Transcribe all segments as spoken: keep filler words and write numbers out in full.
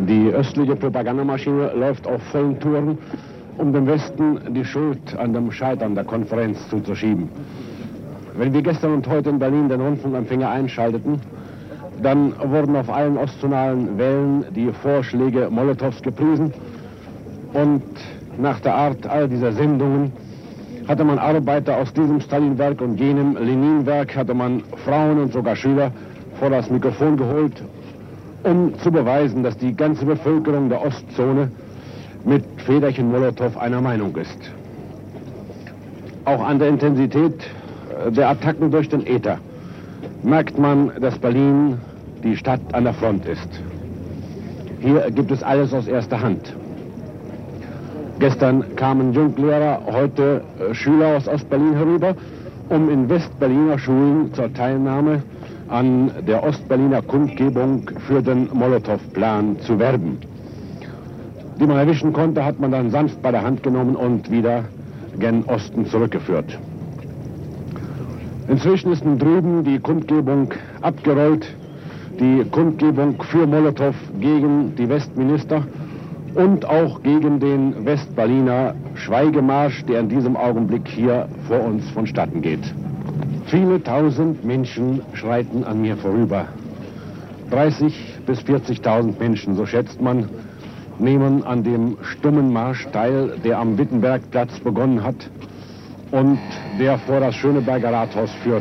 Die östliche Propagandamaschine läuft auf vollen Touren, um dem Westen die Schuld an dem Scheitern der Konferenz zuzuschieben. Wenn wir gestern und heute in Berlin den Rundfunkempfänger einschalteten, dann wurden auf allen ostzonalen Wellen die Vorschläge Molotows gepriesen. Und nach der Art all dieser Sendungen hatte man Arbeiter aus diesem Stalinwerk und jenem Leninwerk, hatte man Frauen und sogar Schüler vor das Mikrofon geholt, um zu beweisen, dass die ganze Bevölkerung der Ostzone mit Federchen Molotow einer Meinung ist. Auch an der Intensität der Attacken durch den Äther merkt man, dass Berlin die Stadt an der Front ist. Hier gibt es alles aus erster Hand. Gestern kamen Junglehrer, heute Schüler aus Ostberlin herüber, um in Westberliner Schulen zur Teilnahme an der Ostberliner Kundgebung für den Molotow-Plan zu werben. Die man erwischen konnte, hat man dann sanft bei der Hand genommen und wieder gen Osten zurückgeführt. Inzwischen ist nun drüben die Kundgebung abgerollt, die Kundgebung für Molotow gegen die Westminister und auch gegen den Westberliner Schweigemarsch, der in diesem Augenblick hier vor uns vonstatten geht. Viele tausend Menschen schreiten an mir vorüber. dreißigtausend bis vierzigtausend Menschen, so schätzt man, nehmen an dem stummen Marsch teil, der am Wittenbergplatz begonnen hat und der vor das Schöneberger Rathaus führt.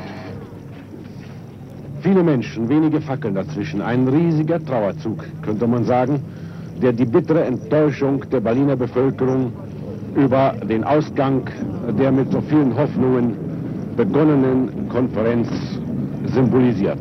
Viele Menschen, wenige Fackeln dazwischen, ein riesiger Trauerzug, könnte man sagen, der die bittere Enttäuschung der Berliner Bevölkerung über den Ausgang der mit so vielen Hoffnungen begonnenen Konferenz symbolisiert.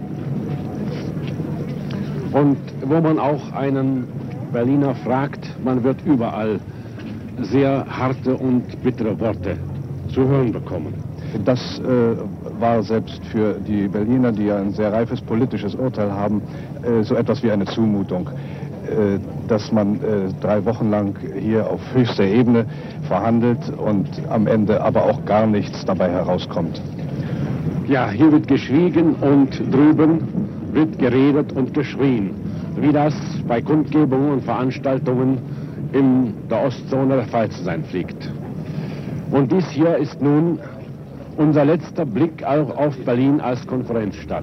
Und wo man auch einen Berliner fragt, man wird überall sehr harte und bittere Worte zu hören bekommen. Das äh, war selbst für die Berliner, die ja ein sehr reifes politisches Urteil haben, äh, so etwas wie eine Zumutung, äh, dass man äh, drei Wochen lang hier auf höchster Ebene verhandelt und am Ende aber auch gar nichts dabei herauskommt. Ja, hier wird geschwiegen und drüben wird geredet und geschrien, wie das bei Kundgebungen und Veranstaltungen in der Ostzone der Fall zu sein pflegt. Und dies hier ist nun unser letzter Blick auch auf Berlin als Konferenzstadt.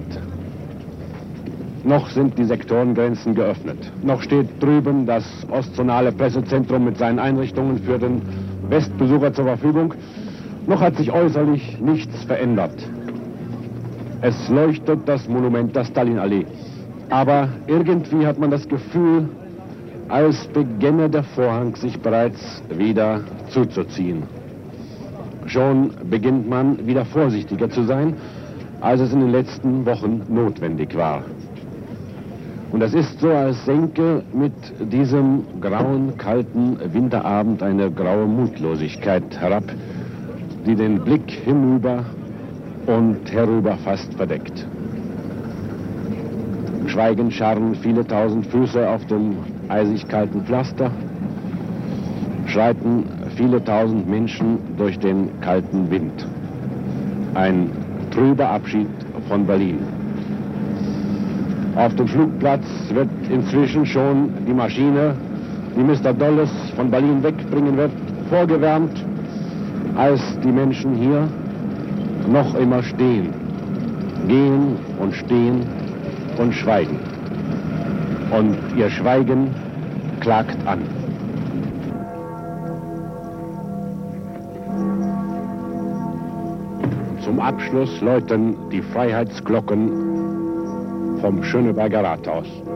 Noch sind die Sektorengrenzen geöffnet. Noch steht drüben das ostzonale Pressezentrum mit seinen Einrichtungen für den Westbesucher zur Verfügung. Noch hat sich äußerlich nichts verändert. Es leuchtet das Monument der Stalinallee. Aber irgendwie hat man das Gefühl, als beginne der Vorhang sich bereits wieder zuzuziehen. Schon beginnt man wieder vorsichtiger zu sein, als es in den letzten Wochen notwendig war. Und es ist so, als senke mit diesem grauen, kalten Winterabend eine graue Mutlosigkeit herab, die den Blick hinüber und herüber fast verdeckt. Schweigend scharren viele tausend Füße auf dem eisig kalten Pflaster, schreiten viele tausend Menschen durch den kalten Wind. Ein trüber Abschied von Berlin. Auf dem Flugplatz wird inzwischen schon die Maschine, die Mister Dulles von Berlin wegbringen wird, vorgewärmt, als die Menschen hier noch immer stehen, gehen und stehen und schweigen. Und ihr Schweigen klagt an. Zum Abschluss läuten die Freiheitsglocken vom Schöneberger Rathaus.